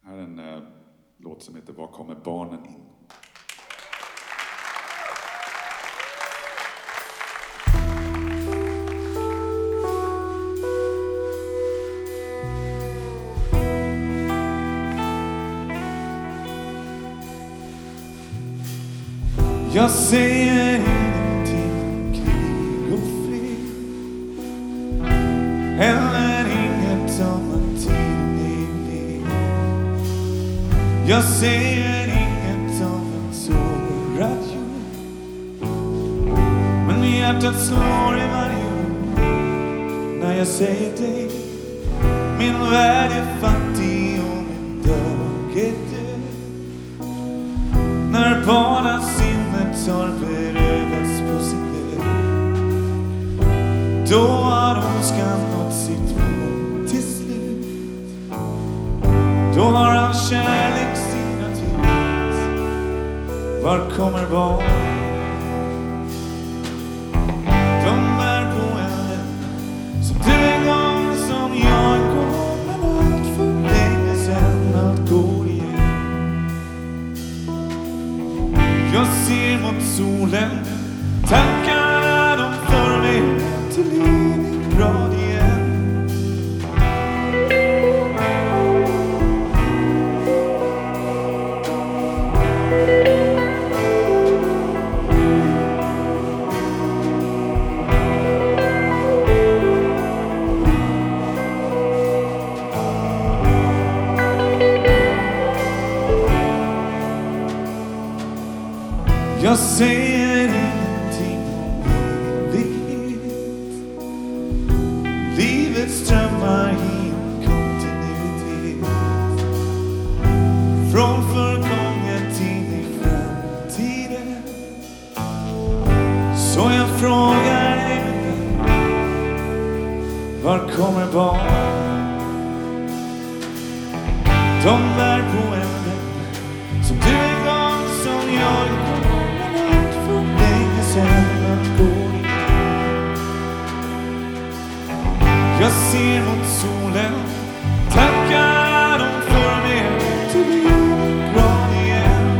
Här är en låt som heter Var kommer barnen in? Jag säger ingenting om krig och fred, heller inget om att tiden är led. Jag säger inget om en sårad jord, men hjärtat slår i varje ord när jag säger dig. Min värld är fattig och min dag är död. När barnasinnet har berövats på sin väg, då har ondskan nått sitt mål till slut. Då har all kärlek sinat ut. Var kommer barn? De är på elden som du en gång, som jag en gång, men allt för länge sedan, allt går igen. Jag ser mot solen, tankarna de för mig till Leningrad igen. Jag säger ingenting om evighet. Livet strömmar i en kontinuitet, från förgången till i framtiden. Så jag frågar dig, var kommer barn? De bär på elden som du en gång, som jag en gång, att gå igen. Jag ser mot solen, tackar de för mig till Leningrad igen.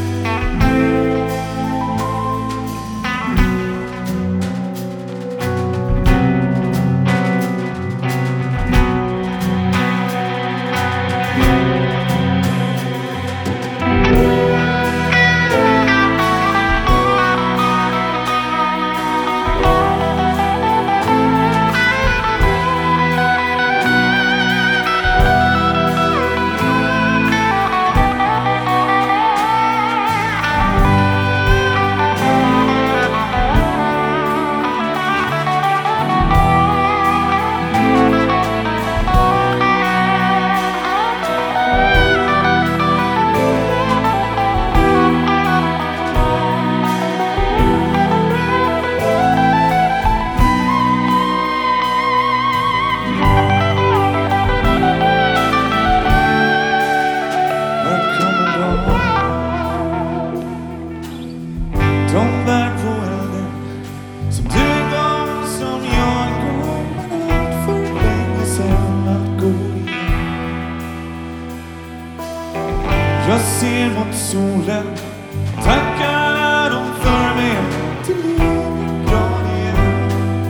De bär på elden som du en gång, som jag en gång, men allt för länge sedan, att gå igen. Jag ser mot solen, tackar de för mig till Leningrad igen.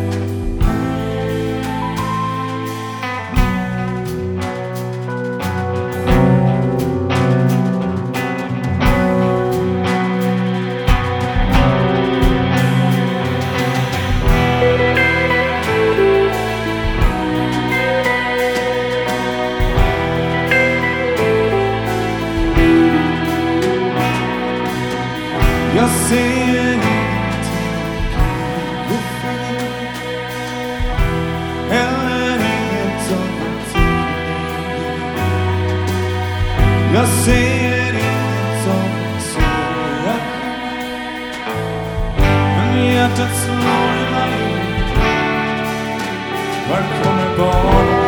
Jag säger ingenting om krig och fred, heller inget om att tiden är led. Jag säger inget om en sårad jord, men hjärtat slår i varje ord. Var kommer barnen?